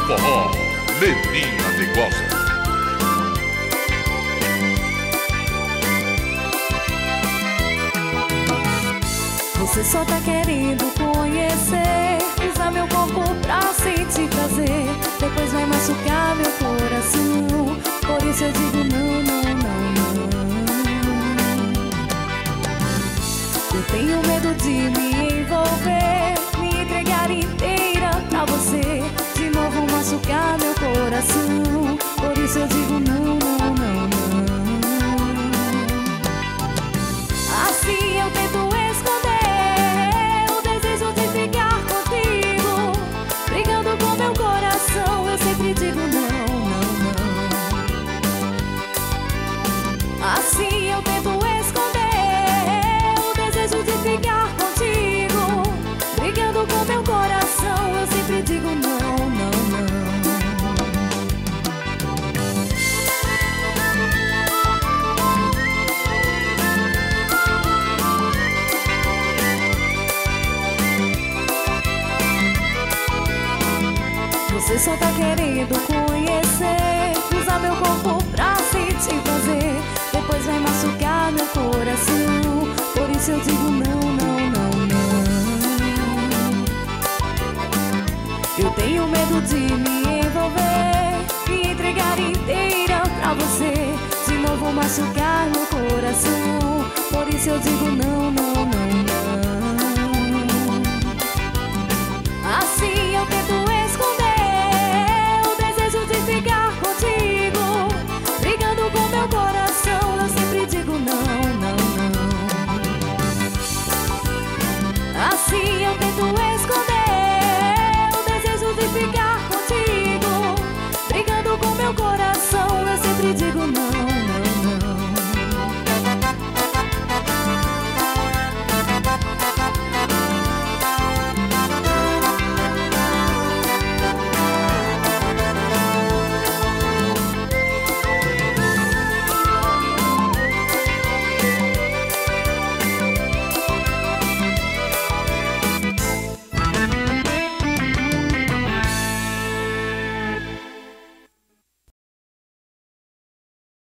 forró, Menina de Gosta. Você só tá querendo conhecer, usar meu corpo pra sentir prazer, depois vai machucar meu coração. Por isso eu digo não, não, não, não. Eu tenho medo de me envolver, me entregar inteira pra você, de novo machucar meu coração. Por isso eu digo não, não, não, não. Assim eu tento esconder o desejo de ficar contigo, brigando com meu coração, eu sempre digo não, não, não. Assim eu tento esconder o desejo de ficar contigo, brigando com meu coração, eu sempre digo não, não, não. Você só tá querendo conhecer, usar meu corpo pra sentir prazer, depois vai machucar meu coração. Por isso eu digo não, não, não, não. Eu tenho medo de me envolver, me entregar inteira pra você, de novo machucar meu coração. Por isso eu digo não, não, não, não.